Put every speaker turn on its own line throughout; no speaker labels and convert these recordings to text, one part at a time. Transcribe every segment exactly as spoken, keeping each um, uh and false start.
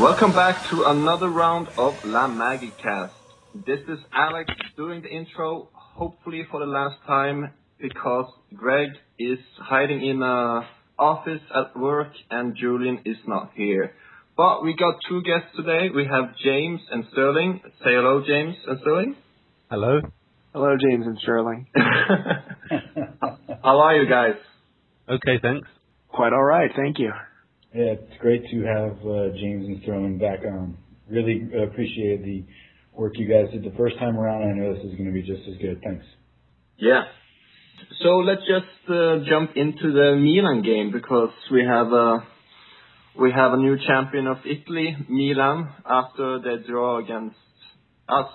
Welcome back to another round of La Magicast. This is Alex doing the intro, hopefully for the last time, because Greg is hiding in a office at work and Julian is not here. But we got two guests today. We have James and Sterling. Say hello, James and Sterling.
Hello.
Hello, James and Sterling.
How are you guys?
Okay, thanks.
Quite all right, thank you.
Yeah, it's great to have uh, James and Sterling back on. Really appreciate the work you guys did the first time around. I know this is going to be just as good. Thanks.
Yeah. So let's just uh, jump into the Milan game, because we have a we have a new champion of Italy, Milan, after their draw against us.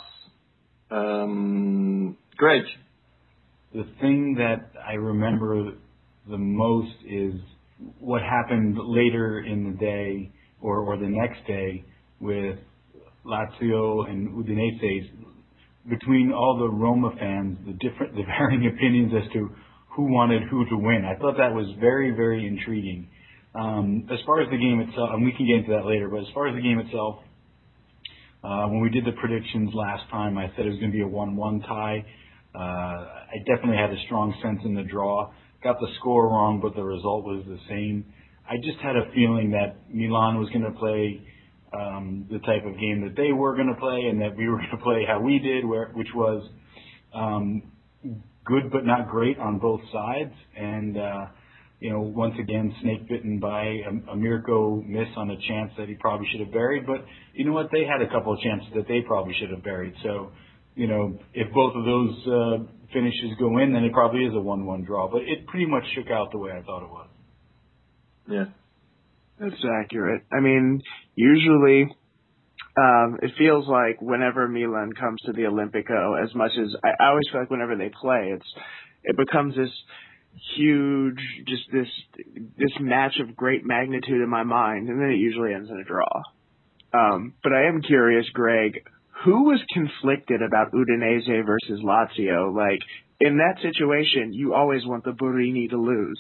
Um, Greg.
The thing that I remember the most is what happened later in the day or, or the next day with Lazio and Udinese. Between all the Roma fans, the different, the varying opinions as to who wanted who to win. I thought that was very, very intriguing. Um, as far as the game itself, and we can get into that later, but as far as the game itself, uh, when we did the predictions last time, I said it was going to be a one one tie. Uh, I definitely had a strong sense in the draw. Got the score wrong, but the result was the same. I just had a feeling that Milan was going to play um, the type of game that they were going to play, and that we were going to play how we did, where, which was um, good but not great on both sides. And, uh, you know, once again, snake bitten by a, a Mirko miss on a chance that he probably should have buried. But you know what? They had a couple of chances that they probably should have buried. So, you know, if both of those uh, finishes go in, then it probably is a one one draw. But it pretty much shook out the way I thought it was.
Yeah.
That's accurate. I mean, usually um, it feels like whenever Milan comes to the Olimpico, as much as I, I always feel like whenever they play, it's it becomes this huge, just this this match of great magnitude in my mind, and then it usually ends in a draw. Um, but I am curious, Greg, who was conflicted about Udinese versus Lazio? Like, in that situation, you always want the Burini to lose.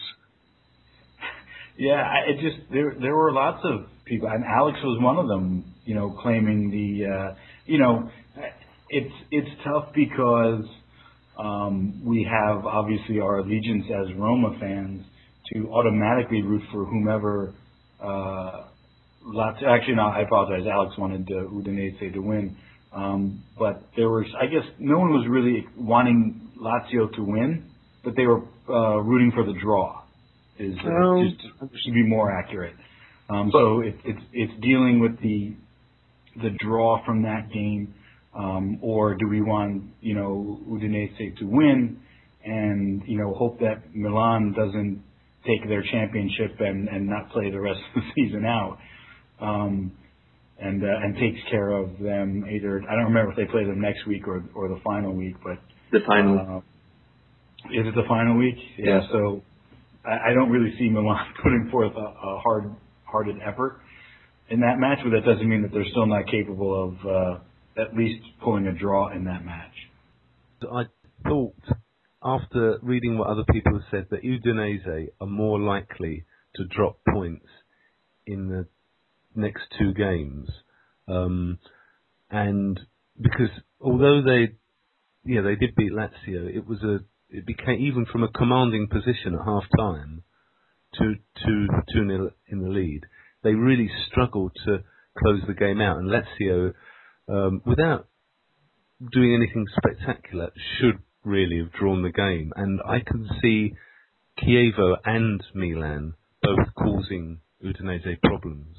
Yeah, I, it just there there were lots of people, and Alex was one of them. You know, claiming the uh, you know, it's it's tough because um, we have obviously our allegiance as Roma fans to automatically root for whomever. Uh, Lazio, actually, no, I apologize. Alex wanted uh, Udinese to win, um, but there was, I guess, no one was really wanting Lazio to win, but they were uh, rooting for the draw. Is uh,
Oh.
just to be more accurate. Um, so it, it's it's dealing with the the draw from that game, um, or do we want you know Udinese to win and you know hope that Milan doesn't take their championship and, and not play the rest of the season out, um, and uh, and takes care of them either. I don't remember if they play them next week or or the final week, but
The final.
uh, is it the final week?
Yeah.
So. I don't really see Milan putting forth a, a hard-hearted effort in that match, but that doesn't mean that they're still not capable of uh, at least pulling a draw in that match.
I thought, after reading what other people have said, that Udinese are more likely to drop points in the next two games, um, and because although they, yeah, they did beat Lazio, it was a It became, even from a commanding position at half time, two two two nil in the lead, they really struggled to close the game out. And Lazio, um, without doing anything spectacular, should really have drawn the game. And I can see Chievo and Milan both causing Udinese problems.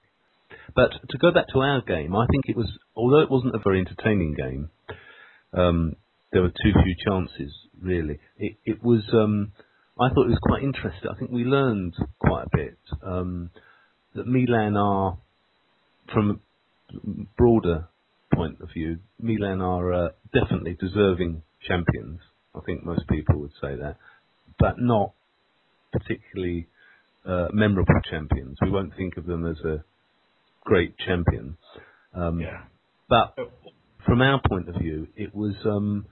But to go back to our game, I think it was, although it wasn't a very entertaining game, um, there were too few chances, really. It, it was, um, I thought it was quite interesting. I think we learned quite a bit um, that Milan are, from a broader point of view, Milan are uh, definitely deserving champions. I think most people would say that, but not particularly uh, memorable champions. We won't think of them as a great champion. Um,
Yeah.
But from our point of view, it was. Um,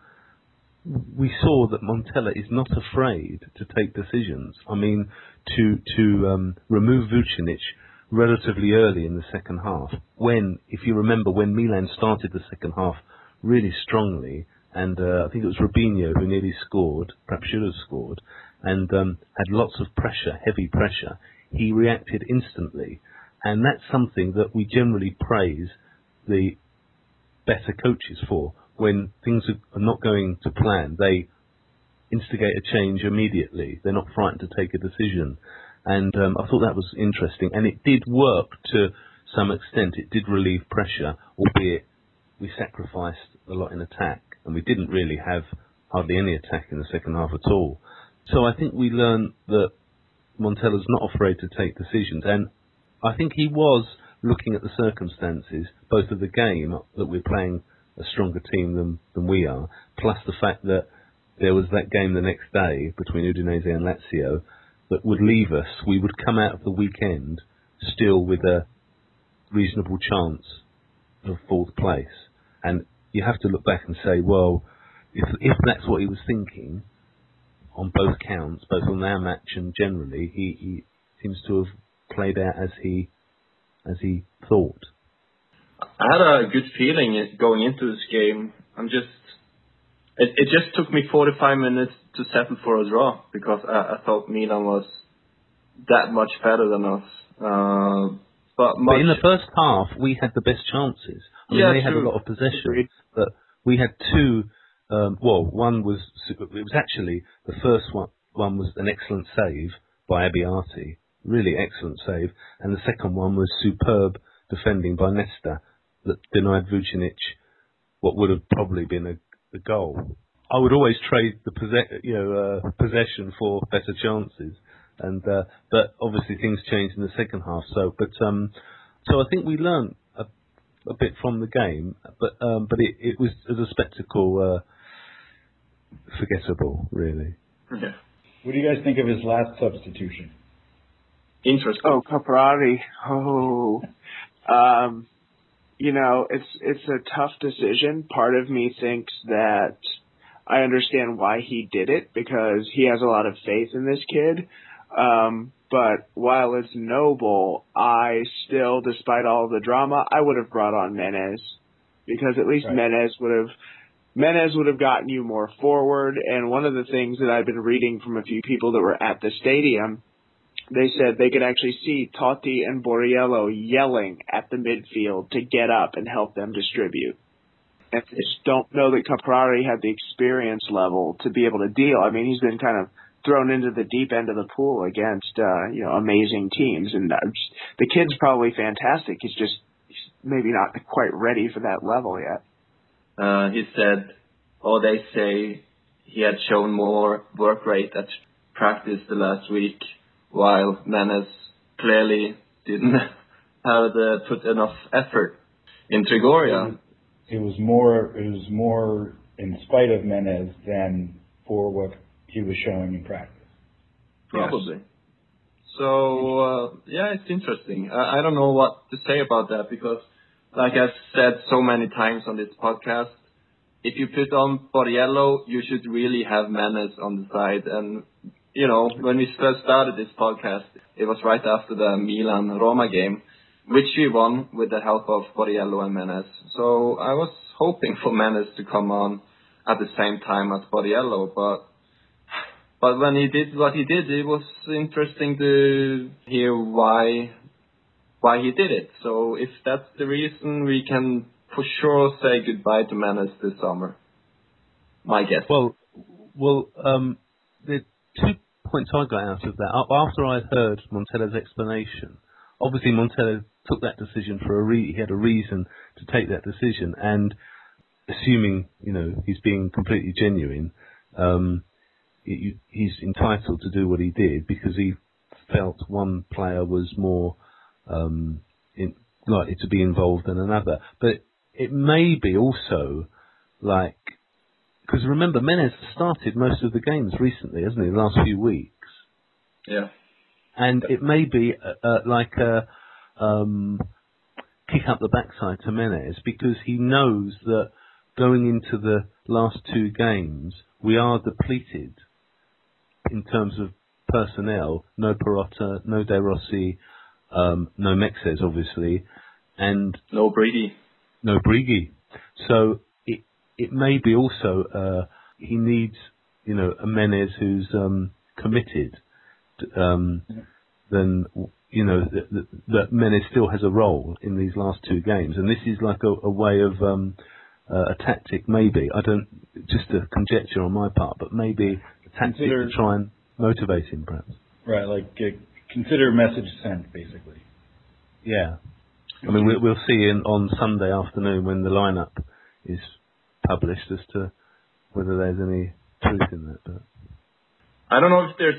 we saw that Montella is not afraid to take decisions. I mean, to to um, remove Vucinic relatively early in the second half, when, if you remember, when Milan started the second half really strongly, and uh, I think it was Robinho who nearly scored, perhaps should have scored, and um, had lots of pressure, heavy pressure, he reacted instantly. And that's something that we generally praise the better coaches for. When things are not going to plan, they instigate a change immediately. They're not frightened to take a decision. And um, I thought that was interesting. And it did work to some extent. It did relieve pressure, albeit we sacrificed a lot in attack. And we didn't really have hardly any attack in the second half at all. So I think we learned that Montella's not afraid to take decisions. And I think he was looking at the circumstances, both of the game, that we're playing a stronger team than, than we are, plus the fact that there was that game the next day between Udinese and Lazio that would leave us, we would come out of the weekend still with a reasonable chance of fourth place. And you have to look back and say, well, if, if that's what he was thinking on both counts, both on our match and generally, he, he seems to have played out as he as he thought.
I had a good feeling going into this game. I'm just, it, it just took me forty-five minutes to settle for a draw because I, I thought Milan was that much better than us. Uh, but, much,
but in the first half, we had the best chances. I mean,
yeah,
they had
true.
a lot of possession, but we had two. Um, well, one was it was actually the first one. One was an excellent save by Abbiati, really excellent save, and the second one was superb defending by Nesta that denied Vucinic what would have probably been a, a goal. I would always trade the possess, you know, uh, possession for better chances, and uh, but obviously things changed in the second half. So, but um, so I think we learned a, a bit from the game, but um, but it, it was as a spectacle uh, forgettable, really.
Yeah.
What do you guys think of his last substitution?
Interesting.
Oh, Caprari. Oh, um, you know, it's it's a tough decision. Part of me thinks that I understand why he did it because he has a lot of faith in this kid. Um, but while it's noble, I still, despite all the drama, I would have brought on Menez because at least right. Menez would have Menez would have gotten you more forward. And one of the things that I've been reading from a few people that were at the stadium, they said they could actually see Totti and Borriello yelling at the midfield to get up and help them distribute. And I just don't know that Caprari had the experience level to be able to deal. I mean, he's been kind of thrown into the deep end of the pool against, uh, you know, amazing teams. And uh, just, the kid's probably fantastic. He's just he's maybe not quite ready for that level yet.
Uh, he said, or they say he had shown more work rate at practice the last week, while Menez clearly didn't have the, put enough effort in Trigoria.
It was more. It was more in spite of Menez than for what he was showing in practice.
Probably. Yes. So uh, yeah, it's interesting. I, I don't know what to say about that because, like I've said so many times on this podcast, if you put on Borriello, you should really have Menez on the side. And you know, when we first started this podcast, it was right after the Milan-Roma game, which we won with the help of Borriello and Menez. So I was hoping for Menez to come on at the same time as Borriello, but but when he did what he did, it was interesting to hear why why he did it. So if that's the reason, we can for sure say goodbye to Menez this summer. My guess.
Well, well, um, the two points I got out of that, after I heard Montella's explanation, obviously Montella took that decision for a re- he had a reason to take that decision, and assuming, you know, he's being completely genuine, um, he, he's entitled to do what he did because he felt one player was more um, in, likely to be involved than another. But it may be also like, because remember, Menez started most of the games recently, hasn't he, the last few weeks?
Yeah.
And it may be uh, uh, like a um, kick up the backside to Menez because he knows that going into the last two games, we are depleted in terms of personnel. No Perotta, no De Rossi, um, no Mexes, obviously, and
no Brady.
No Brigi. So it it may be also uh, he needs, you know, a Menez who's um, committed. Um, then you know that, that, that Menez still has a role in these last two games, and this is like a, a way of um, uh, a tactic. Maybe I don't just a conjecture on my part, but maybe a tactic
consider,
to try and motivate him, perhaps.
Right, like uh, consider message sent, basically.
Yeah. I mean, we'll, we'll see in, on Sunday afternoon when the lineup is published as to whether there's any truth in that. But
I don't know if there's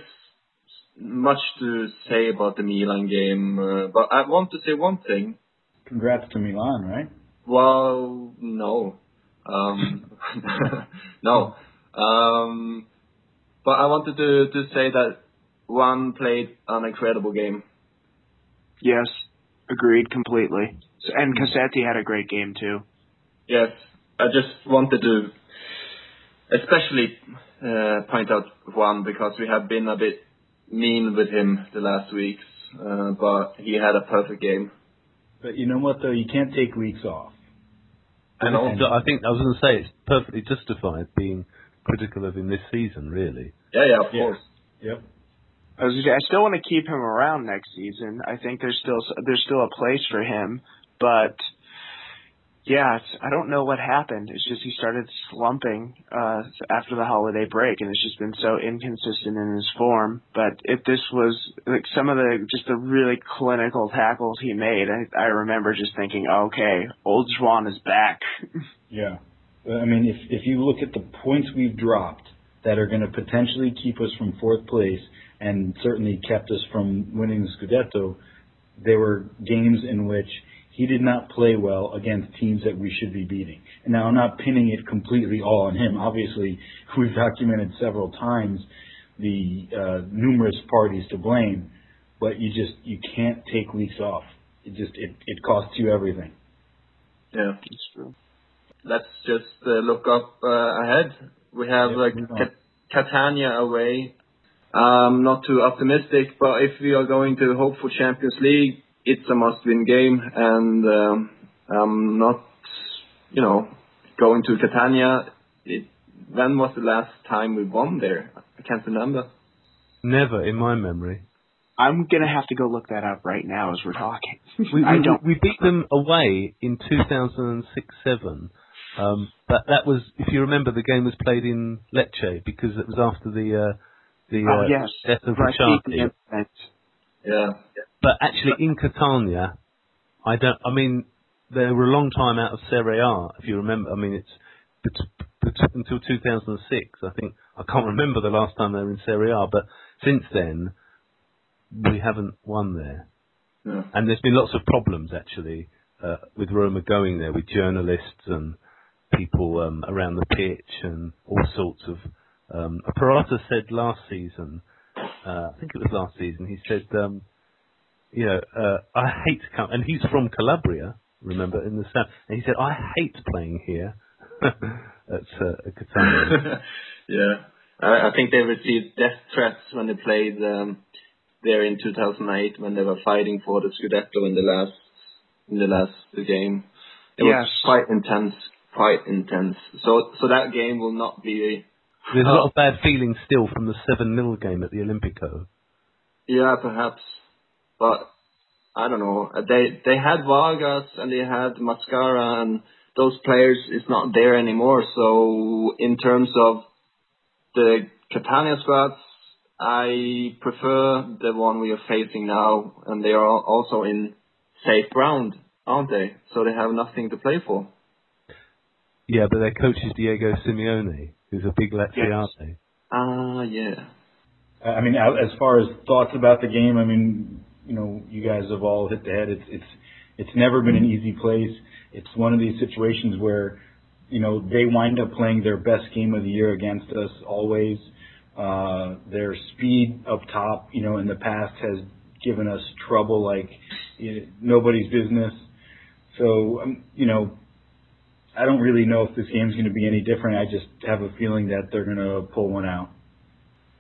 much to say about the Milan game, uh, but I want to say one thing.
Congrats to Milan, right?
Well, no. Um, no. Um, but I wanted to, to say that Juan played an incredible game.
Yes. Agreed completely. And Cassetti had a great game too.
Yes, I just wanted to especially uh, point out Juan because we have been a bit mean with him the last weeks, uh, but he had a perfect game.
But you know what though, you can't take weeks off.
And also, I think I was going to say it's perfectly justified being critical of him this season, really.
Yeah, yeah, of
yeah.
course.
Yep.
I, was, I still want to keep him around next season. I think there's still there's still a place for him, but yeah, it's, I don't know what happened. It's just he started slumping uh, after the holiday break, and it's just been so inconsistent in his form. But if this was like some of the just the really clinical tackles he made, I, I remember just thinking, okay, old Juan is back.
Yeah, I mean, if if you look at the points we've dropped that are going to potentially keep us from fourth place, and certainly kept us from winning the Scudetto, there were games in which he did not play well against teams that we should be beating. And now I'm not pinning it completely all on him. Obviously, we've documented several times the uh, numerous parties to blame, but you just, you can't take weeks off. It just, it, it costs you everything.
Yeah, it's true. Let's just uh, look up uh, ahead. We have
yep,
like Cat- Catania away. Um, not too optimistic, but if we are going to hope for Champions League, it's a must-win game, and um, I'm not, you know, going to Catania. It, when was the last time we won there? I can't remember.
Never in my memory.
I'm gonna have to go look that up right now as we're talking.
we,
I
we,
don't.
we beat them away in two thousand six seven. Um, but that was, if you remember, the game was played in Lecce because it was after the uh, the
oh,
uh,
yes.
death of
right.
Ricciardi.
Yeah.
But actually, in Catania, I don't. I mean, they were a long time out of Serie A. If you remember, I mean, it's bet- bet- until two thousand six. I think I can't remember the last time they were in Serie A. But since then, we haven't won there.
Yeah.
And there's been lots of problems actually uh, with Roma going there, with journalists and people um, around the pitch and all sorts of. Um, Parata said last season. Uh, I think it was last season. He said, um, you know, uh, I hate to come, and he's from Calabria, remember, in the south. And he said, I hate playing here at uh, Catania.
Yeah, I, I think they received death threats when they played um, there in two thousand eight when they were fighting for the Scudetto in the last in the last game. It
yes.
was quite intense, quite intense. So, so that game will not be.
There's a
uh,
lot of bad feelings still from the seven nil game at the Olimpico.
Yeah, perhaps, but I don't know. They they had Vargas and they had Mascara, and those players is not there anymore. So in terms of the Catania squads, I prefer the one we are facing now, and they are also in safe ground, aren't they? So they have nothing to play for.
Yeah, but their coach is Diego Simeone, who's a big Laziale.
Yes.
Ah, uh, yeah.
I mean, as far as thoughts about the game, I mean, you know, you guys have all hit the head. It's it's it's never been an easy place. It's one of these situations where, you know, they wind up playing their best game of the year against us always. Uh, their speed up top, you know, in the past has given us trouble like you know, nobody's business. So, um, you know, I don't really know if this game's going to be any different. I just have a feeling that they're going to pull one out.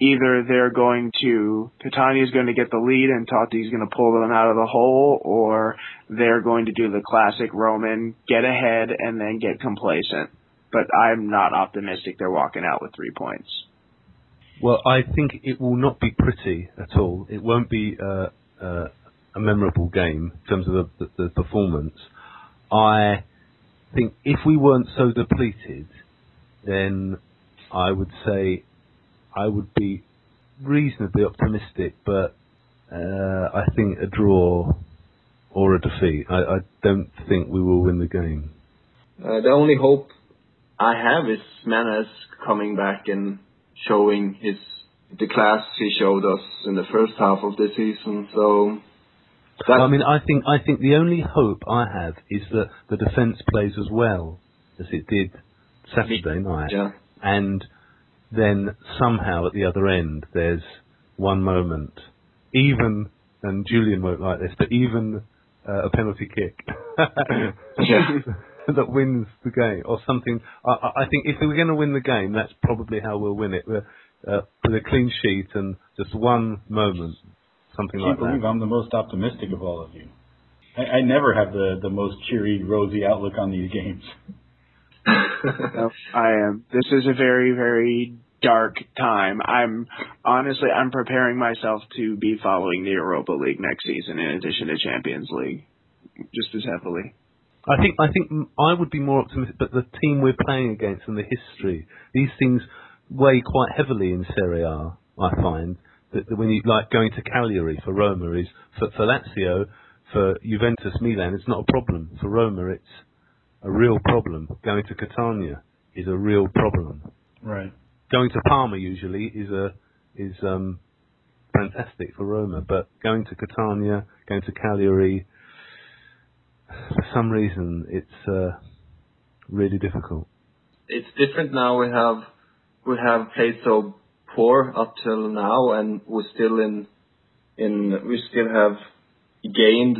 either they're going to, Catania's going to get the lead and Totti's going to pull them out of the hole, or they're going to do the classic Roman, get ahead and then get complacent. But I'm not optimistic they're walking out with three points.
Well, I think it will not be pretty at all. It won't be uh, uh, a memorable game in terms of the, the, the performance. I think if we weren't so depleted, then I would say I would be reasonably optimistic, but uh, I think a draw or a defeat. I, I don't think we will win the game.
Uh, the only hope I have is Manes coming back and showing his the class he showed us in the first half of the season. So,
I mean, I think I think the only hope I have is that the defence plays as well as it did Saturday night,
yeah.
and then somehow at the other end there's one moment, even, and Julian won't like this, but even uh, a penalty kick
yeah.
that wins the game or something. I, I think if we're going to win the game, that's probably how we'll win it, uh, with a clean sheet and just one moment, something
I
like
can't believe
that.
I'm the most optimistic of all of you. I, I never have the, the most cheery, rosy outlook on these games.
No, I am. This is a very, very dark time. I'm honestly, I'm preparing myself to be following the Europa League next season in addition to Champions League, just as heavily.
I think I think I would be more optimistic, but the team we're playing against and the history, these things weigh quite heavily in Serie A. I find that, that when you like going to Cagliari for Roma is for, for Lazio, for Juventus, Milan, it's not a problem. For Roma, it's a real problem. Going to Catania is a real problem.
Right.
Going to Parma usually is a is um, fantastic for Roma, but going to Catania, going to Cagliari, for some reason it's uh, really difficult.
It's different now. We have we have played so poor up till now, and we're still in in we still have gained.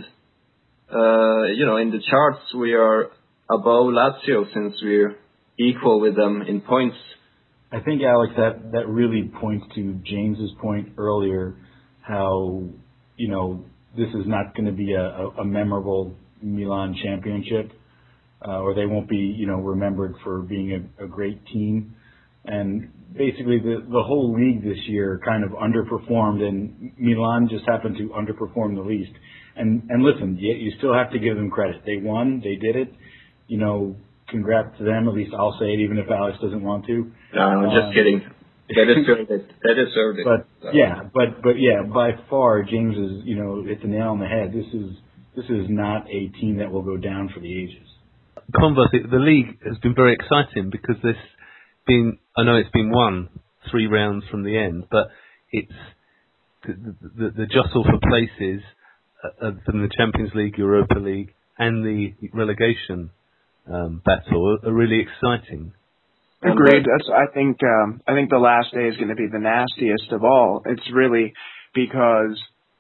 Uh, you know, in the charts we are above Lazio since we're equal with them in points.
I think, Alex, that, that really points to James's point earlier, how, you know, this is not going to be a, a, a memorable Milan championship, uh, or they won't be, you know, remembered for being a, a great team. And basically the, the whole league this year kind of underperformed, and Milan just happened to underperform the least. And, and listen, you, you still have to give them credit. They won, they did it. You know, congrats to them. At least I'll say it, even if Alex doesn't want to.
No, I'm just
um,
kidding. They deserved it. They deserved it.
But
so.
yeah, but but yeah, by far, James is, you know, hit the nail on the head. This is this is not a team that will go down for the ages.
Conversely, the league has been very exciting because there's been, I know it's been won three rounds from the end, but it's the, the, the jostle for places uh, from the Champions League, Europa League, and the relegation um, battle are really exciting.
Agreed. That's, I think um, I think the last day is going to be the nastiest of all. It's really because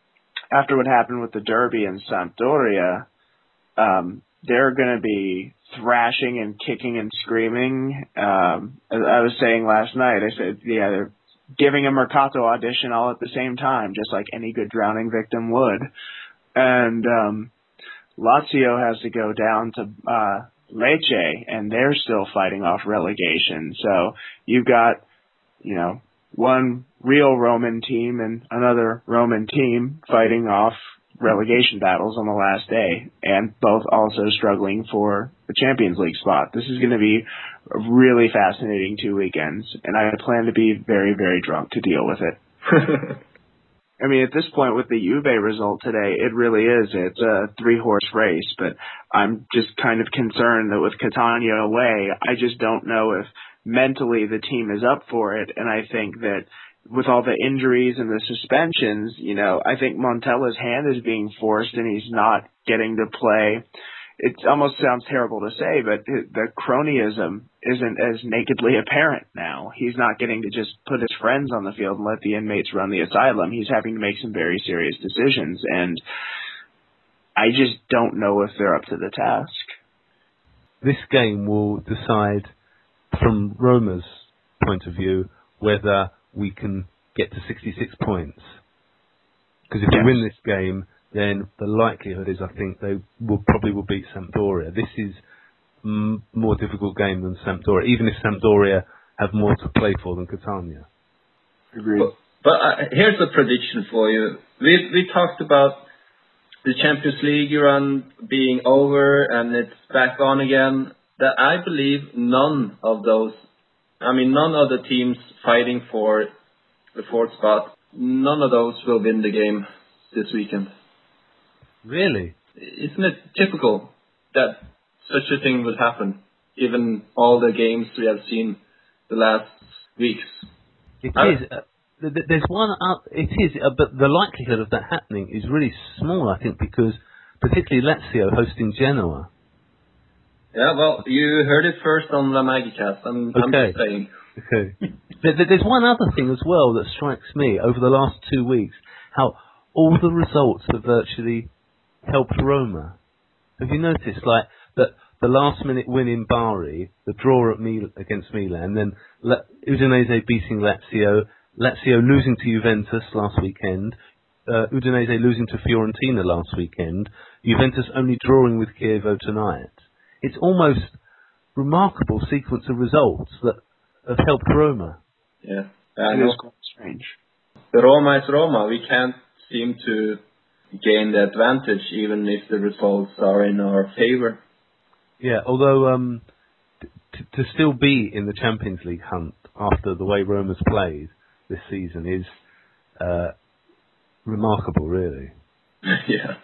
after what happened with the Derby and Sampdoria, um, they're going to be thrashing and kicking and screaming. Um, as I was saying last night, I said, yeah, they're giving a Mercato audition all at the same time, just like any good drowning victim would. And um, Lazio has to go down to uh, Lecce, and they're still fighting off relegation. So you've got, you know, one real Roman team and another Roman team fighting off relegation battles on the last day, and both also struggling for the Champions League spot. This is going to be a really fascinating two weekends, and I plan to be very, very drunk to deal with it. I mean, at this point with the Juve result today, it really is. It's a three-horse race, but I'm just kind of concerned that with Catania away, I just don't know if mentally the team is up for it, and I think that with all the injuries and the suspensions, you know, I think Montella's hand is being forced and he's not getting to play. It almost sounds terrible to say, but the cronyism isn't as nakedly apparent now. He's not getting to just put his friends on the field and let the inmates run the asylum. He's having to make some very serious decisions, and I just don't know if they're up to the task.
This game will decide, from Roma's point of view, whether we can get to sixty-six points. Because if
Yes.
you win this game, then the likelihood is, I think, they will probably will beat Sampdoria. This is a m- more difficult game than Sampdoria, even if Sampdoria have more to play for than Catania.
Agreed.
But, but uh, here's a prediction for you. We we talked about the Champions League run being over and it's back on again. That I believe none of those, I mean, none of the teams fighting for the fourth spot, none of those will win the game this weekend.
Really?
Isn't it typical that such a thing would happen, given all the games we have seen the last weeks?
It
I-
is. Uh, th- th- there's one. Uh, it is, uh, but the likelihood of that happening is really small, I think, because particularly Lazio hosting Genoa.
Yeah, well, you heard it first on La Magicast. I'm, I'm
Okay.
just saying.
Okay. there, there- there's one other thing as well that strikes me over the last two weeks: how all the results have virtually helped Roma. Have you noticed, like that? The last-minute win in Bari, the draw at Mil- against Milan, then La- Udinese beating Lazio, Lazio losing to Juventus last weekend, uh, Udinese losing to Fiorentina last weekend, Juventus only drawing with Chievo tonight. It's almost remarkable sequence of results that have helped Roma.
Yeah. I
It
know.
is quite strange.
Roma is Roma. We can't seem to gain the advantage even if the results are in our favor.
Yeah, although um, t- t- to still be in the Champions League hunt after the way Roma's played this season is uh, remarkable, really.
Yeah.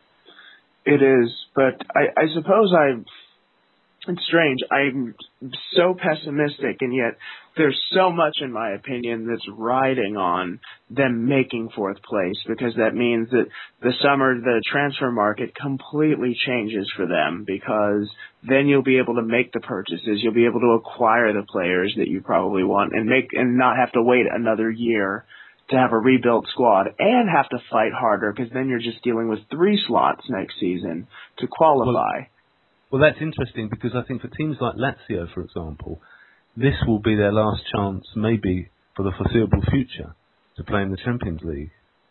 It is, but I, I suppose I. It's strange. I'm so pessimistic, and yet there's so much, in my opinion, that's riding on them making fourth place, because that means that the summer, the transfer market completely changes for them, because then you'll be able to make the purchases, you'll be able to acquire the players that you probably want, and make and not have to wait another year to have a rebuilt squad and have to fight harder, because then you're just dealing with three slots next season to qualify.
Well, Well, that's interesting because I think for teams like Lazio, for example, this will be their last chance, maybe for the foreseeable future, to play in the Champions League.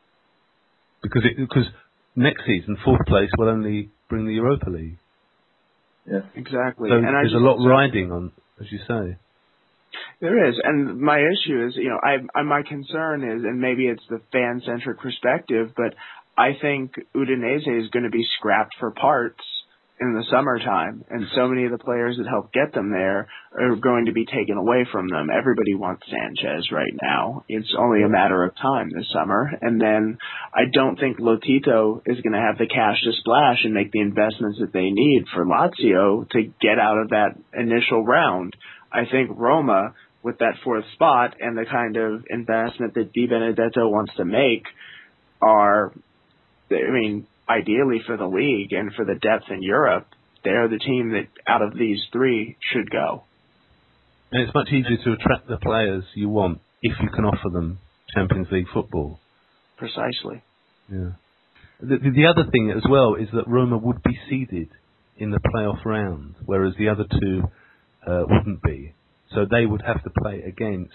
Because it, because next season, fourth place will only bring the Europa League.
Yeah.
Exactly.
So
and I
there's
just,
a lot riding on, as you say.
There is, and my issue is, you know, I, I my concern is, and maybe it's the fan-centric perspective, but I think Udinese is going to be scrapped for parts in the summertime, and so many of the players that helped get them there are going to be taken away from them. Everybody wants Sanchez right now. It's only a matter of time this summer, and then I don't think Lotito is going to have the cash to splash and make the investments that they need for Lazio to get out of that initial round. I think Roma, with that fourth spot and the kind of investment that Di Benedetto wants to make, are, I mean, ideally for the league and for the depth in Europe, they're the team that out of these three should go.
And it's much easier to attract the players you want if you can offer them Champions League football.
Precisely.
Yeah. The, the, the other thing as well is that Roma would be seeded in the playoff round, whereas the other two uh, wouldn't be. So they would have to play against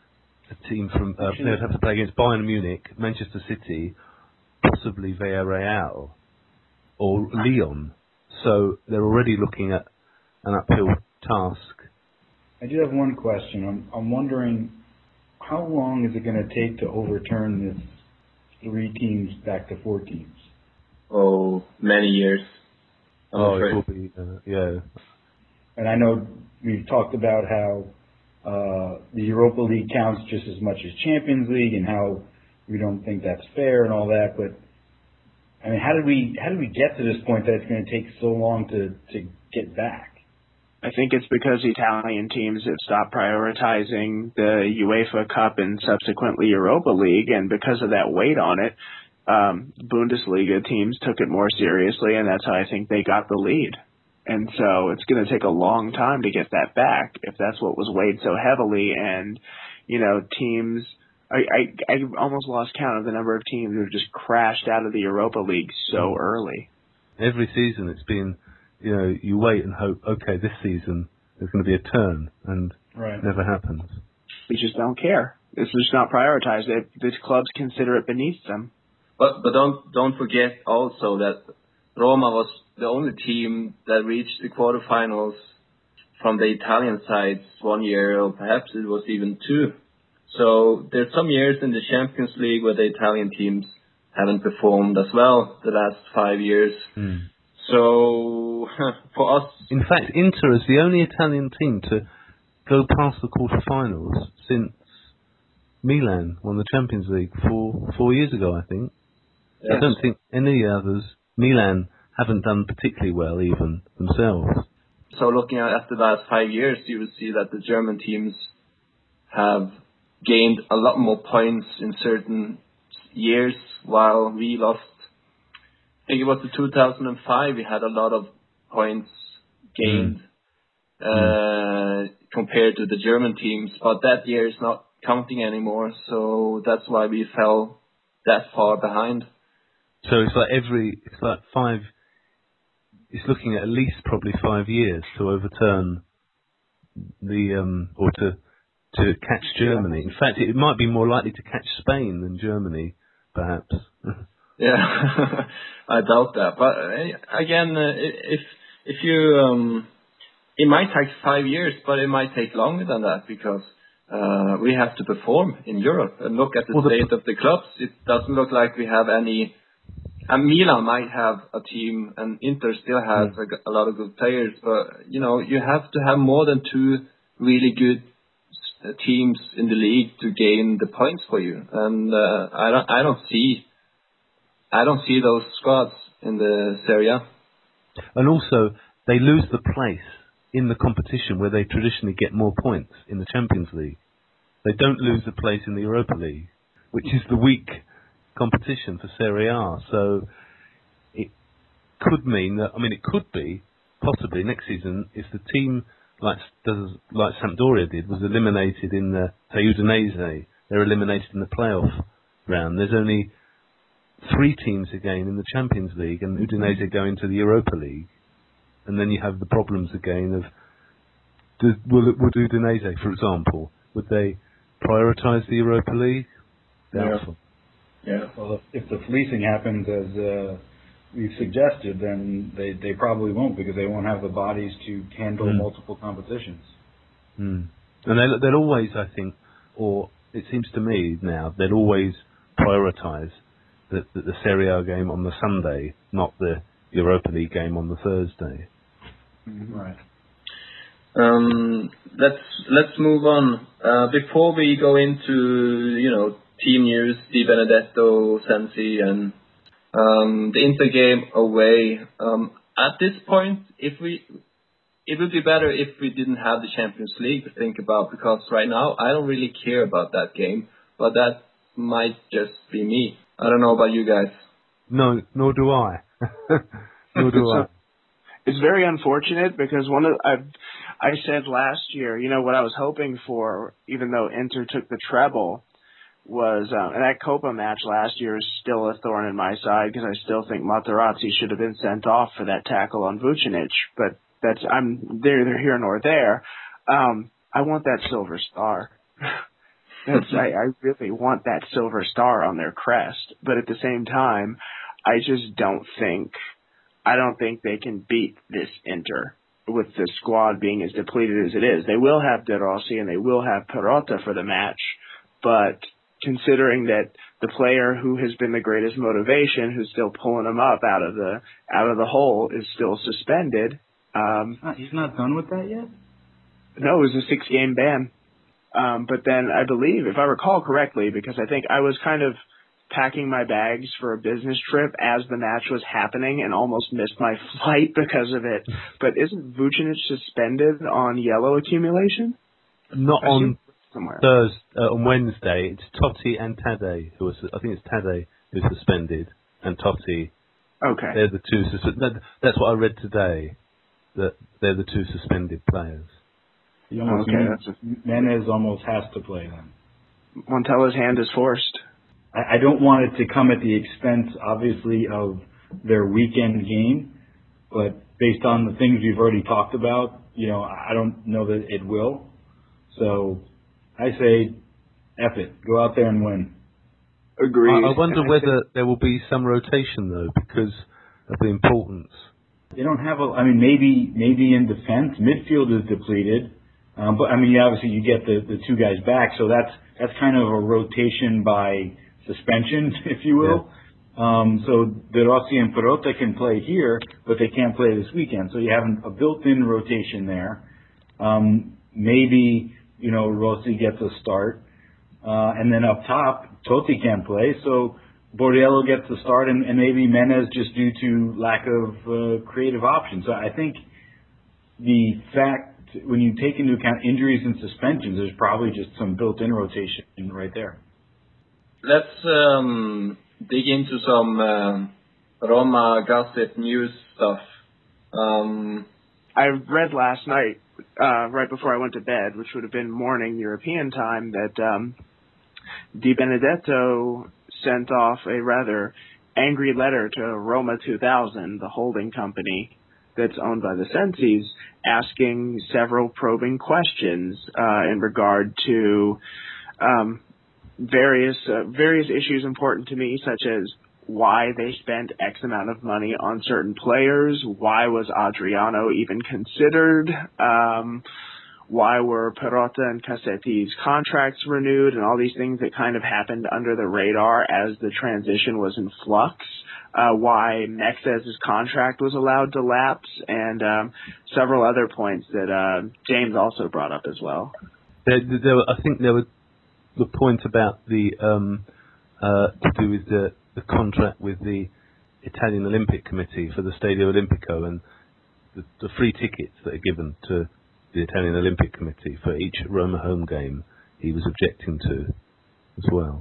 a team from. Uh, they would have to play against Bayern Munich, Manchester City, possibly Villarreal or Lyon. So they're already looking at an uphill task.
I do have one question. I'm, I'm wondering, how long is it going to take to overturn this three teams back to four teams?
Oh, many years. I'm
oh,
afraid.
it will be, uh, yeah.
And I know we've talked about how uh, the Europa League counts just as much as Champions League, and how we don't think that's fair and all that. But I mean, how did we how did we get to this point that it's going to take so long to to get back?
I think it's because Italian teams have stopped prioritizing the UEFA Cup and subsequently Europa League, and because of that weight on it, um, Bundesliga teams took it more seriously, and that's how I think they got the lead. And so it's going to take a long time to get that back if that's what was weighed so heavily. And, you know, teams, I, I, I almost lost count of the number of teams who have just crashed out of the Europa League so early.
Every season it's been, you know, you wait and hope, okay, this season there's going to be a turn, and
Right.
it never happens.
We just don't care. It's just not prioritized. It, these clubs consider it beneath them.
But but don't don't forget also that Roma was the only team that reached the quarterfinals from the Italian sides one year, or perhaps it was even two. So there's some years in the Champions League where the Italian teams haven't performed as well the last five years.
Mm.
So for us,
in fact, Inter is the only Italian team to go past the quarterfinals since Milan won the Champions League four four years ago, I think.
yes.
I don't think any others. Milan haven't done particularly well even themselves.
So looking at the last five years, you will see that the German teams have gained a lot more points in certain years, while we lost. I think it was the two thousand five. We had a lot of points gained mm. uh, mm. compared to the German teams, but that year is not counting anymore. So that's why we fell that far behind.
So it's like every, it's like five. It's looking at at least probably five years to overturn the um or to to catch Germany. In fact, it might be more likely to catch Spain than Germany, perhaps.
Yeah, I doubt that. But uh, again, uh, if if you, um, it might take five years, but it might take longer than that because uh, we have to perform in Europe and look at the well, state the of the clubs. It doesn't look like we have any. And Milan might have a team, and Inter still has mm. a, a lot of good players. But you know, you have to have more than two really good uh, teams in the league to gain the points for you. And uh, I don't, I don't see, I don't see those squads in the Serie A.
And also, they lose the place in the competition where they traditionally get more points in the Champions League. They don't lose the place in the Europa League, which is the weak competition for Serie A. So it could mean that, I mean, it could be possibly next season if the team like does like Sampdoria did was eliminated in the say Udinese, they're eliminated in the playoff round. There's only three teams again in the Champions League, and Udinese go into the Europa League, and then you have the problems again of do, will would Udinese, for example, would they prioritise the Europa League? Doubtful.
Yeah. Yeah. Well, if, if the fleecing happens as uh, we've suggested, then they, they probably won't because they won't have the bodies to handle mm. multiple competitions.
Mm. And they'll, they'll always, I think, or it seems to me now, they'll always prioritise the, the, the Serie A game on the Sunday, not the Europa League game on the Thursday.
Mm-hmm. Right.
Um, let's let's move on. Uh, before we go into, you know, team news, Di Benedetto, Sensi, and um, the Inter game away. Um, at this point, if we, it would be better if we didn't have the Champions League to think about, because right now I don't really care about that game, but that might just be me. I don't know about you guys.
No, nor do I. nor do I.
It's very unfortunate because one of I I said last year, you know, what I was hoping for, even though Inter took the treble, was um, and that Copa match last year is still a thorn in my side because I still think Materazzi should have been sent off for that tackle on Vucinic. But that's I'm there, they're here nor there. Um, I want that silver star. that's I, I really want that silver star on their crest. But at the same time, I just don't think I don't think they can beat this Inter with the squad being as depleted as it is. They will have De Rossi and they will have Perotta for the match, but considering that the player who has been the greatest motivation, who's still pulling them up out of the out of the hole, is still suspended. Um,
He's not done with that yet?
No, it was a six-game ban. Um, but then I believe, if I recall correctly, because I think I was kind of packing my bags for a business trip as the match was happening and almost missed my flight because of it. But isn't Vucinic suspended on yellow accumulation?
Not on
somewhere.
Thursday, uh, on Wednesday. It's Totti and Tadej who are. I think it's Tadej who's suspended, and Totti.
Okay.
They're the two. That, that's what I read today. That they're the two suspended players.
He almost
okay,
that's a, Menez almost has to play then.
Montella's hand is forced.
I, I don't want it to come at the expense, obviously, of their weekend game, but based on the things we've already talked about, you know, I don't know that it will. So I say F it. Go out there and win.
Agreed.
I, I wonder whether there will be some rotation, though, because of the importance.
They don't have a, I mean, maybe maybe in defense, midfield is depleted. Um, but, I mean, obviously you get the, the two guys back, so that's that's kind of a rotation by suspension, if you will. Yeah. Um, so De Rossi and Perrotta can play here, but they can't play this weekend. So you have a built-in rotation there. Um, maybe, you know, Rossi gets a start. Uh, and then up top, Totti can't play. So Borriello gets the start, and, and maybe Menez just due to lack of uh, creative options. So I think the fact, when you take into account injuries and suspensions, there's probably just some built-in rotation right there.
Let's um, dig into some um, Roma Gossip news stuff. Um,
I read last night, uh, right before I went to bed, which would have been morning European time, that um, Di Benedetto sent off a rather angry letter to Roma two thousand, the holding company that's owned by the Sensis, asking several probing questions uh, in regard to um, various uh, various issues important to me, such as why they spent X amount of money on certain players, why was Adriano even considered, um, why were Perrotta and Cassetti's contracts renewed, and all these things that kind of happened under the radar as the transition was in flux, uh, why Mexes' contract was allowed to lapse, and um, several other points that uh, James also brought up as well.
There, there, I think there were the point about the um, uh, to do with the, the contract with the Italian Olympic Committee for the Stadio Olimpico and the, the free tickets that are given to the Italian Olympic Committee for each Roma home game. He was objecting to as well.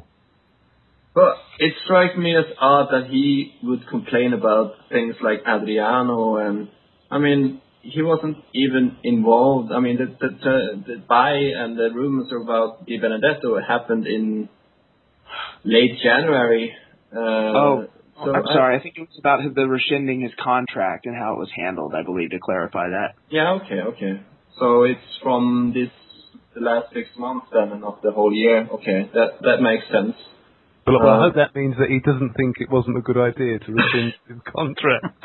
But it strikes me as odd that he would complain about things like Adriano, and I mean, he wasn't even involved. I mean, the the, the, the buy and the rumors about Di Benedetto happened in late January. Uh,
oh,
so
I'm sorry. I think it was about the rescinding his contract and how it was handled, I believe, to clarify that.
Yeah, okay, okay. So it's from this the last six months then, and not the whole year. Okay, that that makes sense.
Well, uh, I hope that means that he doesn't think it wasn't a good idea to rescind his contract.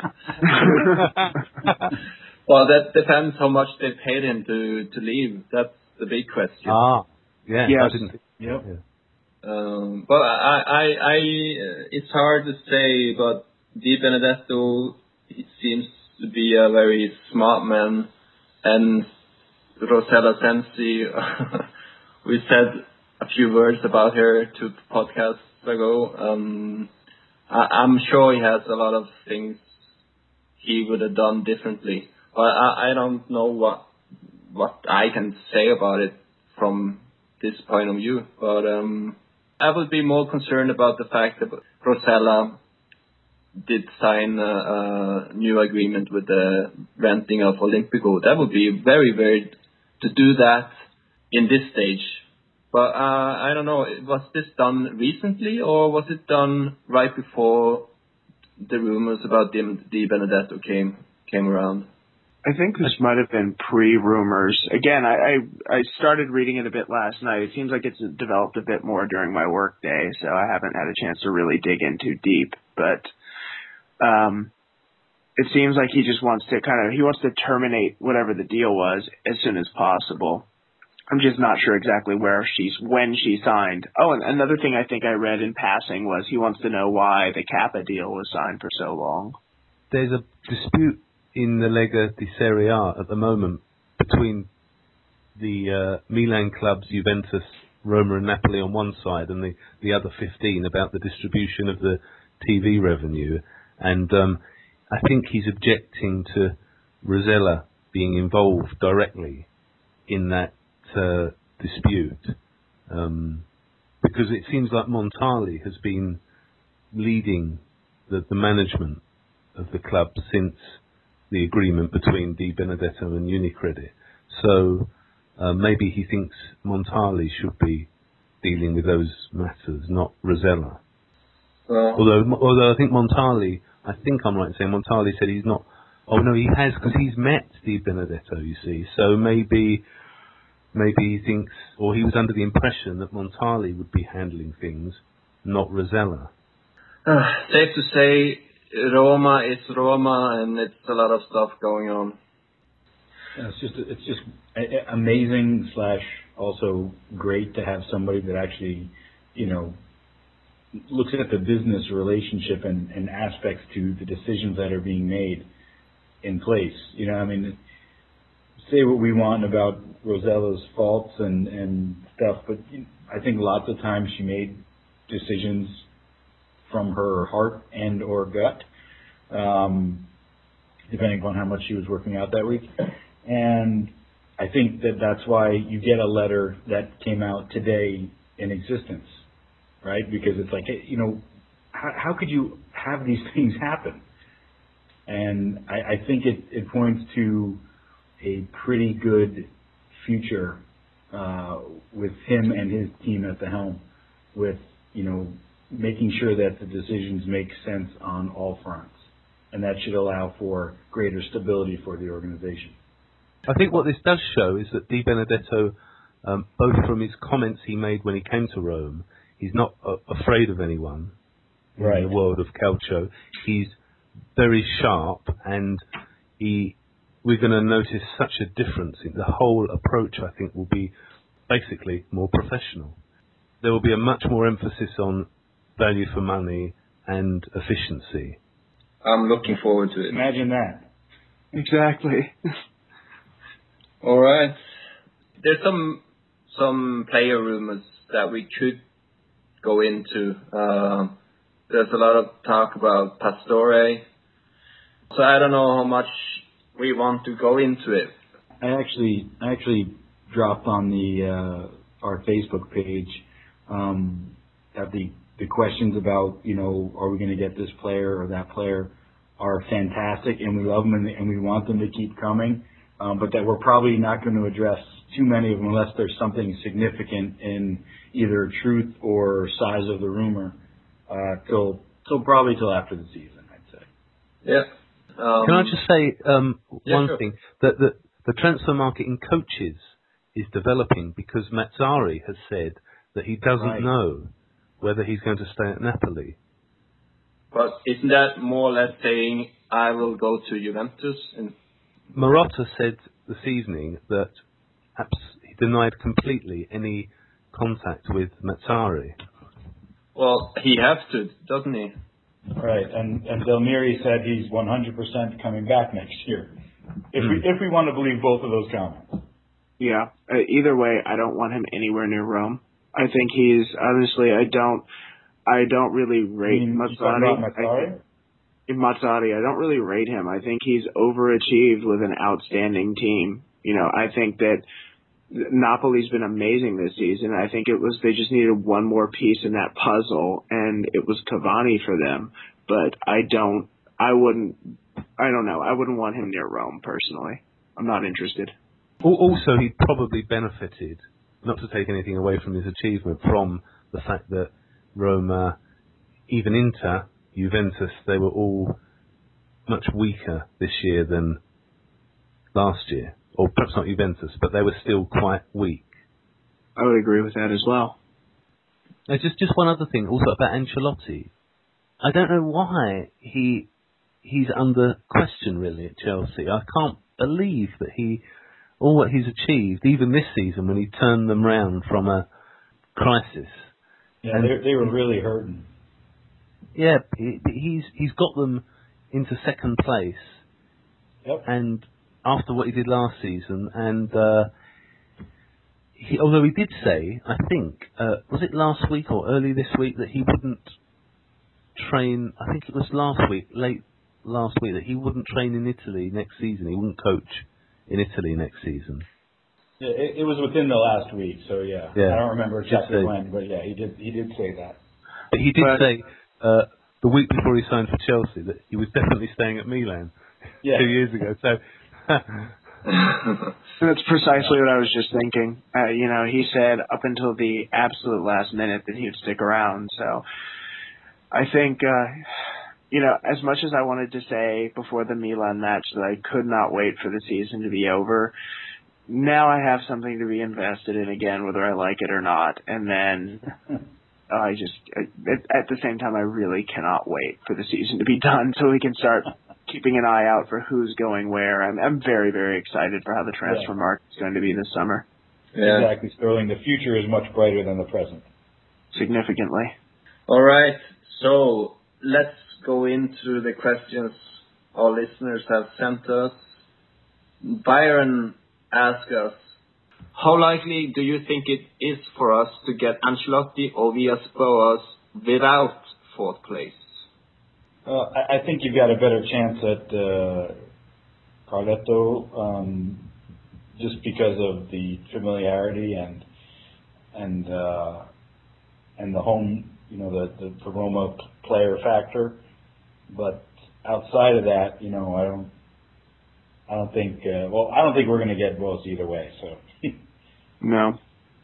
Well, that depends how much they paid him to, to leave. That's the big question.
Ah, yeah.
Yes.
I didn't.
Yep.
Yeah.
Um, but I, I, I, it's hard to say. But Di Benedetto, it seems to be a very smart man, and Rosella Sensi. We said a few words about her two podcasts ago. Um, I, I'm sure he has a lot of things he would have done differently. But I, I don't know what what I can say about it from this point of view. But um, I would be more concerned about the fact that Rosella did sign a, a new agreement with the renting of Olympico. That would be very weird to do that in this stage. But uh, I don't know, was this done recently or was it done right before the rumors about Di, Di Benedetto came came around?
I think this might have been pre-rumors. Again, I, I I started reading it a bit last night. It seems like it's developed a bit more during my work day, so I haven't had a chance to really dig in too deep. But um, it seems like he just wants to kind of, he wants to terminate whatever the deal was as soon as possible. I'm just not sure exactly where she's, when she signed. Oh, and another thing I think I read in passing was he wants to know why the Kappa deal was signed for so long.
There's a dispute in the Lega di Serie A at the moment between the uh, Milan clubs, Juventus, Roma and Napoli on one side and the, the other fifteen about the distribution of the T V revenue. And um, I think he's objecting to Rosella being involved directly in that uh, dispute um, because it seems like Montali has been leading the, the management of the club since the agreement between Di Benedetto and Unicredit. So uh, maybe he thinks Montali should be dealing with those matters, not Rosella.
Well,
although, although I think Montali, I think I'm right in saying Montali said he's not. Oh no, he has because he's met Di Benedetto. You see, so maybe maybe he thinks, or he was under the impression that Montali would be handling things, not Rosella.
Uh, safe to say, Roma is Roma, and it's a lot of stuff going on.
Yeah, it's just it's just amazing slash also great to have somebody that actually, you know, looks at the business relationship and, and aspects to the decisions that are being made in place. You know, I mean, say what we want about Rosella's faults and, and stuff, but I think lots of times she made decisions from her heart and or gut, um, depending upon how much she was working out that week. And I think that that's why you get a letter that came out today in existence, right? Because it's like, hey, you know, how, how could you have these things happen? And I, I think it, it points to a pretty good future uh, with him and his team at the helm, with, you know, making sure that the decisions make sense on all fronts. And that should allow for greater stability for the organization.
I think what this does show is that Di Benedetto, um, both from his comments he made when he came to Rome, he's not uh, afraid of anyone
right.
in the world of calcio. He's very sharp, and he we're going to notice such a difference in the whole approach. I think will be basically more professional. There will be a much more emphasis on value for money and efficiency.
I'm looking forward to it.
Imagine that.
Exactly.
All right. There's some some player rumors that we could go into. Uh, there's a lot of talk about Pastore. So I don't know how much we want to go into it.
I actually I actually dropped on the uh, our Facebook page um, that the the questions about, you know, are we going to get this player or that player are fantastic, and we love them and, and we want them to keep coming. Um, but that we're probably not going to address too many of them unless there's something significant in either truth or size of the rumor uh, till till probably till after the season, I'd say.
Yeah. Um,
Can I just say um,
yeah,
one
sure.
thing? That the, the transfer market in coaches is developing because Mazzari has said that he doesn't
Right.
know whether he's going to stay at Napoli.
But isn't that more or less saying, I will go to Juventus? And
Marotta said this evening that he denied completely any contact with Mazzari.
well, he has to, doesn't he?
Right, and and Del Neri said he's one hundred percent coming back next year. If we if we want to believe both of those comments.
Yeah. Uh, either way, I don't want him anywhere near Rome. I think he's honestly. I don't. I don't really rate
You mean,
Mazzari.
you talking about Mazzari?
I think, Mazzari. I don't really rate him. I think he's overachieved with an outstanding team. You know, I think that Napoli's been amazing this season. I think it was they just needed one more piece in that puzzle, and it was Cavani for them. But I don't. I wouldn't. I don't know. I wouldn't want him near Rome personally. I'm not interested.
Also, he probably benefited, not to take anything away from his achievement, from the fact that Roma, even Inter, Juventus, they were all much weaker this year than last year. Or perhaps not Juventus, but they were still quite weak.
I would agree with that as well.
There's just, just one other thing, also about Ancelotti. I don't know why he he's under question, really, at Chelsea. I can't believe that he, all what he's achieved, even this season, when he turned them round from a crisis.
Yeah, they they were really hurting.
Yeah, he, he's he's got them into second place.
Yep.
And after what he did last season, and uh, he, although he did say, I think, uh, was it last week or early this week, that he wouldn't train, I think it was last week, late last week, that he wouldn't train in Italy next season. He wouldn't coach in Italy next season.
Yeah, it, it was within the last week, so yeah.
yeah.
I don't remember exactly
say,
when, but yeah, he did he did say that.
But he did
but,
say uh, the week before he signed for Chelsea that he was definitely staying at Milan
yeah.
two years ago. So
that's precisely what I was just thinking. Uh, you know, he said up until the absolute last minute that he would stick around. So I think, uh, you know, as much as I wanted to say before the Milan match that I could not wait for the season to be over, now I have something to be invested in again, whether I like it or not. And then I just, at, at the same time, I really cannot wait for the season to be done so we can start keeping an eye out for who's going where. I'm, I'm very, very excited for how the transfer
yeah.
market is going to be this summer.
Yeah. Exactly, Sterling. The future is much brighter than the present.
Significantly.
All right. So let's go into the questions our listeners have sent us. Byron asked us, how likely do you think it is for us to get Ancelotti or Villas-Boas without fourth place?
Uh, I, I think you've got a better chance at uh, Carletto, um, just because of the familiarity and and uh, and the home, you know, the, the the Roma player factor. But outside of that, you know, I don't I don't think uh, well I don't think we're going to get Boas either way. So
no.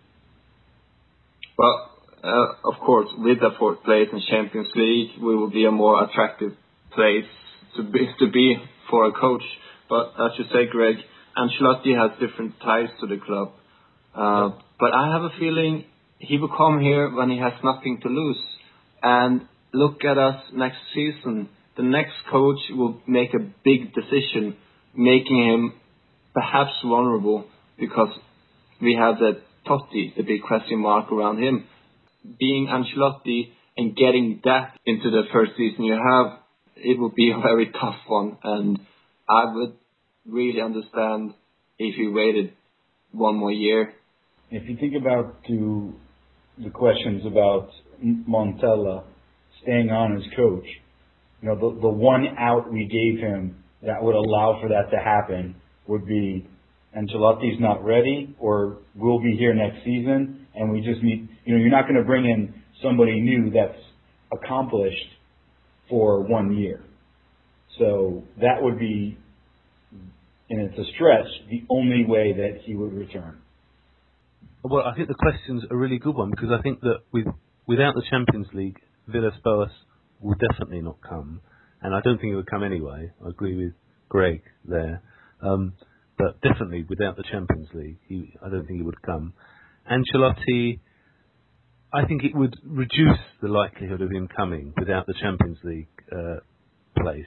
Well, uh, of course, with the fourth place in Champions League, we will be a more attractive place to be to be for a coach. But as you say, Greg, Ancelotti has different ties to the club. Uh, but I have a feeling he will come here when he has nothing to lose. And look at us next season. The next coach will make a big decision, making him perhaps vulnerable because we have that Totti, the big question mark around him. Being Ancelotti and getting that into the first season you have, it would be a very tough one. And I would really understand if he waited one more year.
If you think about to the questions about Montella staying on as coach, you know, the, the one out we gave him that would allow for that to happen would be Ancelotti's not ready, or we'll be here next season, and we just need, you know, you're not going to bring in somebody new that's accomplished for one year. So that would be, and it's a stretch, the only way that he would return.
Well, I think the question's a really good one, because I think that with, without the Champions League, Villas-Boas will definitely not come, and I don't think he would come anyway. I agree with Greg there. Um, but definitely without the Champions League, he, I don't think he would come. Ancelotti, I think it would reduce the likelihood of him coming without the Champions League uh, place,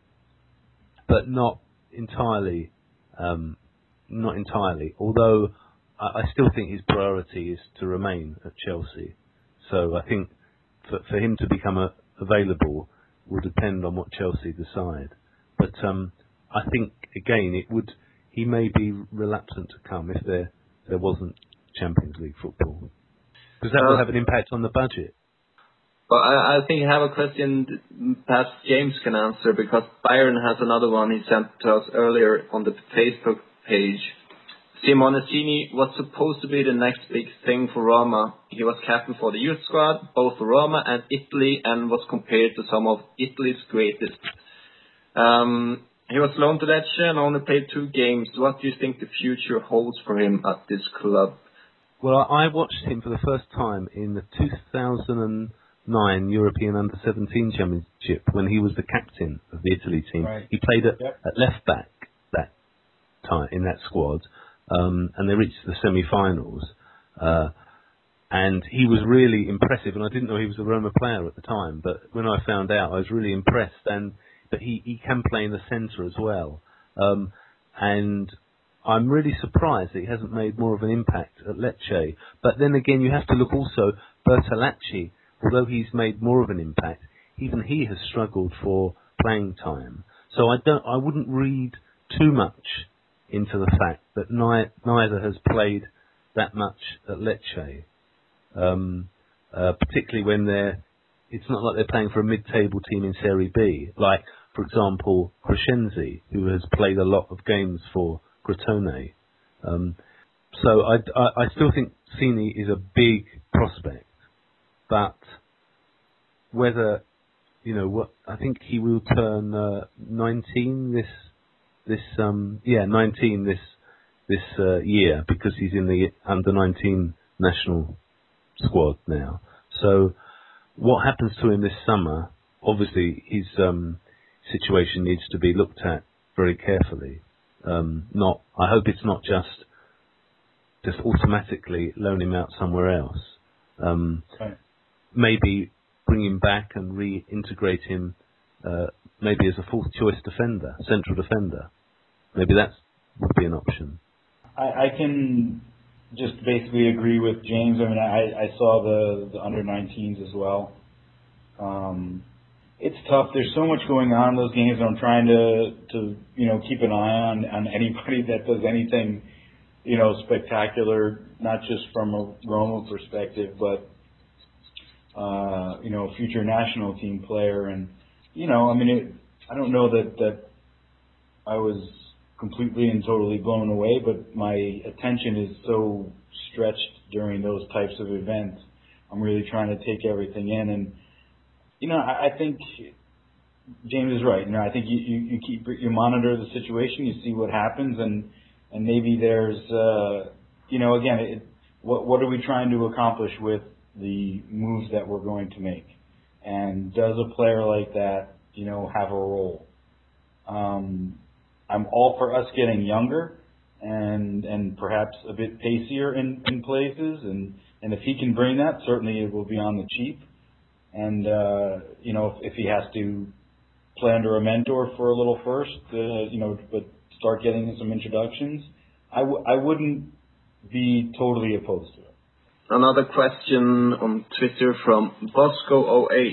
but not entirely. Um, not entirely. Although I, I still think his priority is to remain at Chelsea. So I think for, for him to become a, available will depend on what Chelsea decide. But um, I think again it would. He may be reluctant to come if there there wasn't Champions League football, because that uh, will have an impact on the budget.
But I, I think I have a question perhaps James can answer, because Byron has another one he sent to us earlier on the Facebook page. Simoncini was supposed to be the next big thing for Roma. He was captain for the youth squad, both for Roma and Italy, and was compared to some of Italy's greatest. Um, he was loaned to Lecce and only played two games. What do you think the future holds for him at this club?
Well, I watched him for the first time in the two thousand nine European Under seventeen Championship when he was the captain of the Italy team.
Right.
He played at,
yep.
at left back that time in that squad, um, and they reached the semi-finals. Uh, and he was really impressive, and I didn't know he was a Roma player at the time, but when I found out, I was really impressed. And but he, he can play in the centre as well. Um, and I'm really surprised that he hasn't made more of an impact at Lecce. But then again, you have to look also, Bertolacci, although he's made more of an impact, even he has struggled for playing time. So I don't, I wouldn't read too much into the fact that ni- neither has played that much at Lecce, um, uh, particularly when they're, it's not like they're playing for a mid-table team in Serie B, like, for example, Crescenzi, who has played a lot of games for Crotone. Um, so I, I, I still think Cini is a big prospect, but whether, you know, what I think he will turn uh, nineteen this this um yeah nineteen this this uh, year, because he's in the under nineteen national squad now. So what happens to him this summer? Obviously, his um, situation needs to be looked at very carefully. Um, not, I hope it's not just just automatically loan him out somewhere else. Um,
Right.
Maybe bring him back and reintegrate him, uh, maybe as a fourth choice defender, central defender. Maybe that would be an option.
I, I can just basically agree with James. I mean, I, I saw the, the under nineteens as well. Um, it's tough. There's so much going on in those games, and I'm trying to, to you know, keep an eye on, on anybody that does anything, you know, spectacular, not just from a Roma perspective, but, uh, you know, future national team player. And, you know, I mean, it, I don't know that, that I was completely and totally blown away, but my attention is so stretched during those types of events. I'm really trying to take everything in. And, you know, I, I think James is right. You know, I think you, you, you keep, you monitor the situation, you see what happens, and, and maybe there's, uh, you know, again, it, what, what are we trying to accomplish with the moves that we're going to make? And does a player like that, you know, have a role? Um, I'm all for us getting younger and and perhaps a bit pacier in, in places, and, and if he can bring that, certainly it will be on the cheap. And, uh, you know, if, if he has to play under a mentor for a little first, uh, you know, but start getting some introductions, I, w- I wouldn't be totally opposed to it.
Another question on Twitter from Bosco oh eight.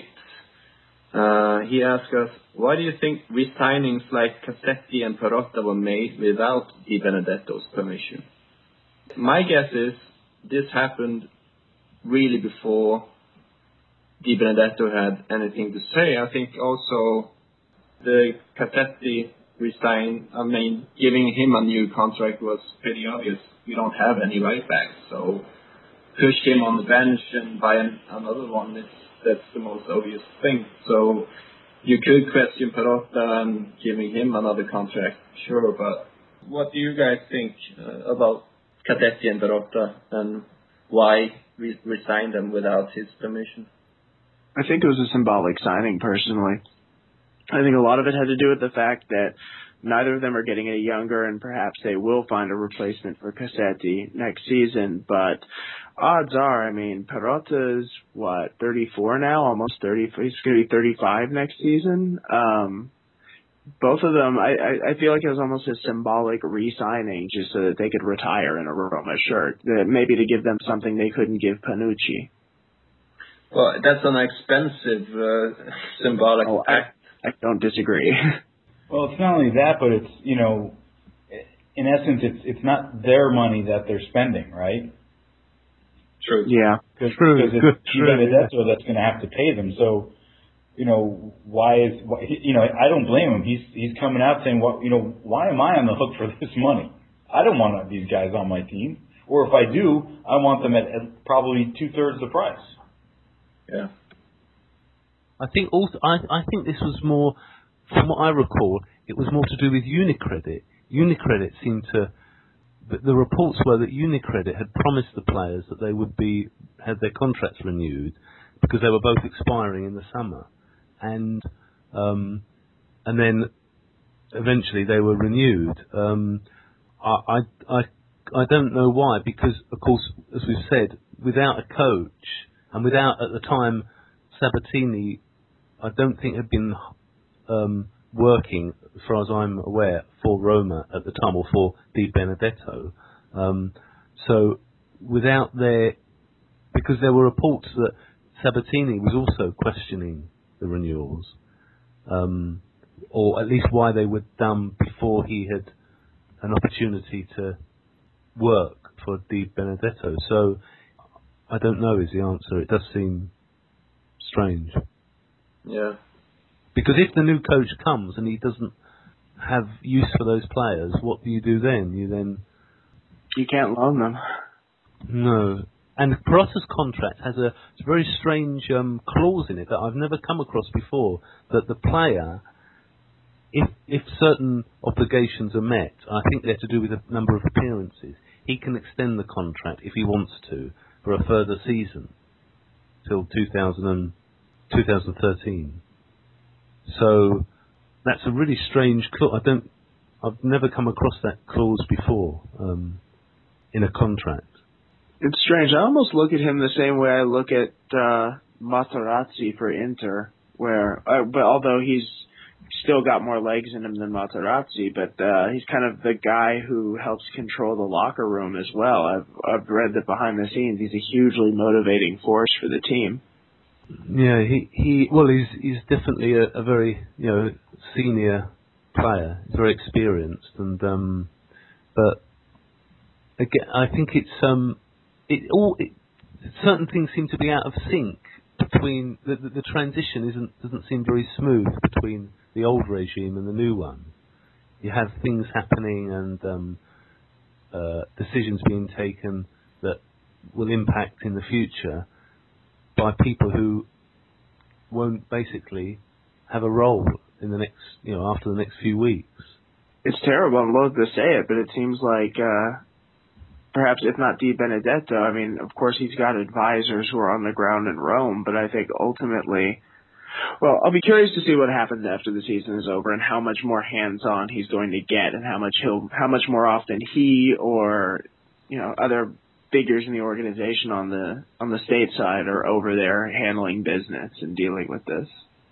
Uh, he asked us, why do you think re-signings like Cassetti and Perotta were made without Di Benedetto's permission? My guess is this happened really before Di Benedetto had anything to say. I think also the Cassetti resign, I mean, giving him a new contract was pretty obvious. We don't have any right backs, so push him on the bench and buy an, another one, it's, that's the most obvious thing. So you could question Perotta and giving him another contract, sure, but what do you guys think uh, about Cassetti and Perotta, and why we resign them without his permission?
I think it was a symbolic signing, personally. I think a lot of it had to do with the fact that neither of them are getting any younger, and perhaps they will find a replacement for Cassetti next season. But odds are, I mean, Perotta's, what, thirty-four now? Almost thirty. He's going to be thirty-five next season. Um, both of them, I, I, I feel like it was almost a symbolic re-signing just so that they could retire in a Roma shirt. That maybe to give them something they couldn't give Panucci.
Well, that's an expensive uh, symbolic
oh,
act.
I, I don't disagree.
Well, it's not only that, but it's, you know, in essence, it's it's not their money that they're spending, right?
True.
Yeah.
Cause,
True.
Because it's Di Benedetto that's going to have to pay them. So, you know, why is, why, you know, I don't blame him. He's he's coming out saying, well, you know, why am I on the hook for this money? I don't want these guys on my team. Or if I do, I want them at, at probably two-thirds the price.
Yeah.
I think also, I, I think this was more, from what I recall, it was more to do with Unicredit. Unicredit seemed to, the, the reports were that Unicredit had promised the players that they would be, had their contracts renewed because they were both expiring in the summer. And, um, and then eventually they were renewed. Um, I, I, I, I don't know why, because of course, as we've said, without a coach and without, at the time, Sabatini, I don't think had been um, working, as far as I'm aware, for Roma at the time, or for Di Benedetto. Um, so without their, because there were reports that Sabatini was also questioning the renewals, um, or at least why they were done before he had an opportunity to work for Di Benedetto. So I don't know is the answer. It does seem strange.
Yeah.
Because if the new coach comes and he doesn't have use for those players, what do you do then? You then...
You can't loan them.
No. And Perotta's contract has a very strange um, clause in it that I've never come across before, that the player, if if certain obligations are met, I think they're to do with a number of appearances, he can extend the contract if he wants to for a further season till two thousand twenty thirteen. So that's a really strange clause. I don't, I've never come across that clause before um, in a contract.
It's strange. I almost look at him the same way I look at uh, Materazzi for Inter, where, uh, but although he's still got more legs in him than Materazzi, but uh, he's kind of the guy who helps control the locker room as well. I've I've read that behind the scenes, he's a hugely motivating force for the team.
Yeah, he, he well, he's he's definitely a, a very you know senior player. He's very experienced, and um, but again, I think it's um, it all it, certain things seem to be out of sync between the, the the transition isn't doesn't seem very smooth between the old regime and the new one. You have things happening and um, uh, decisions being taken that will impact in the future by people who won't basically have a role in the next, you know, after the next few weeks.
It's terrible. I'm loath to say it, but it seems like uh, perhaps if not Di Benedetto, I mean, of course he's got advisors who are on the ground in Rome, but I think ultimately, well, I'll be curious to see what happens after the season is over and how much more hands-on he's going to get and how much he'll, how much more often he or, you know, other figures in the organization on the on the state side are over there handling business and dealing with this.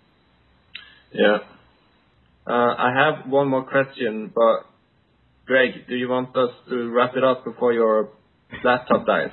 Yeah. Uh, I have one more question, but Greg, do you want us to wrap it up before your laptop dies?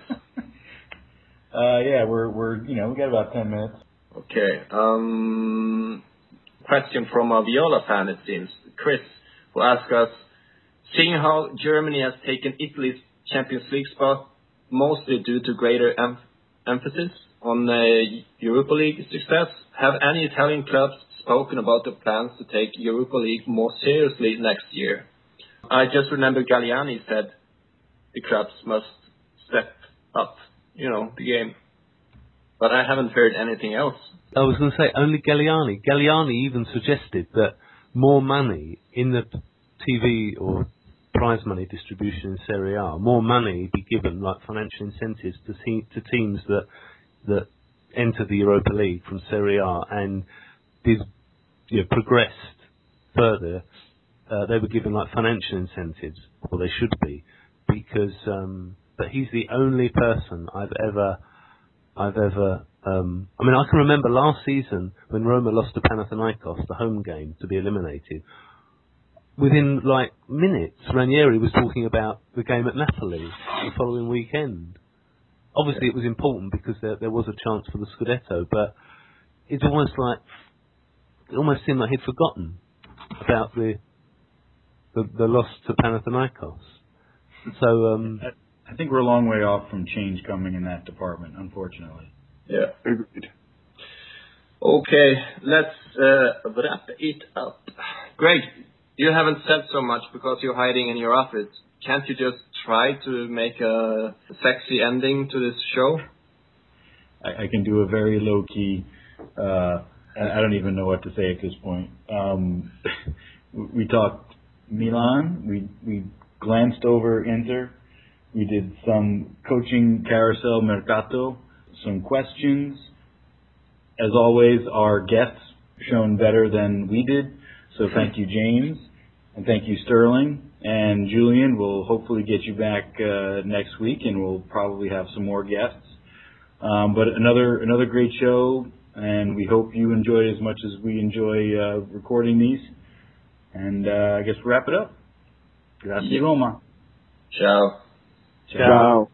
uh, yeah, we're we're you know we got about ten minutes.
Okay. Um, question from a Viola fan, it seems. Chris, who asked us, seeing how Germany has taken Italy's Champions League spot, mostly due to greater em- emphasis on uh, Europa League success, have any Italian clubs spoken about the plans to take Europa League more seriously next year? I just remember Galliani said the clubs must step up, you know, the game. But I haven't heard anything else.
I was going to say, only Galliani. Galliani even suggested that more money in the T V or prize money distribution in Serie A, more money be given, like financial incentives, to, te- to teams that that enter the Europa League from Serie A and did you know, progressed further. Uh, they were given like financial incentives, or they should be, because. Um, but he's the only person I've ever. I've ever, um, I mean, I can remember last season when Roma lost to Panathinaikos, the home game, to be eliminated. Within, like, minutes, Ranieri was talking about the game at Napoli the following weekend. Obviously, it was important because there, there was a chance for the Scudetto, but it's almost like, it almost seemed like he'd forgotten about the the, the loss to Panathinaikos. So, um...
I think we're a long way off from change coming in that department, unfortunately.
Yeah. Agreed. Okay, let's uh, wrap it up. Greg, you haven't said so much because you're hiding in your office. Can't you just try to make a sexy ending to this show?
I, I can do a very low-key, uh, I don't even know what to say at this point. Um, we talked Milan, we, we glanced over Inter. We did some coaching carousel mercato, some questions. As always, our guests shown better than we did. So thank you, James, and thank you, Sterling. And Julian, we'll hopefully get you back uh, next week, and we'll probably have some more guests. Um, but another another great show, and we hope you enjoyed it as much as we enjoy uh, recording these. And uh, I guess we'll wrap it up. Grazie, Roma.
Ciao.
Ciao.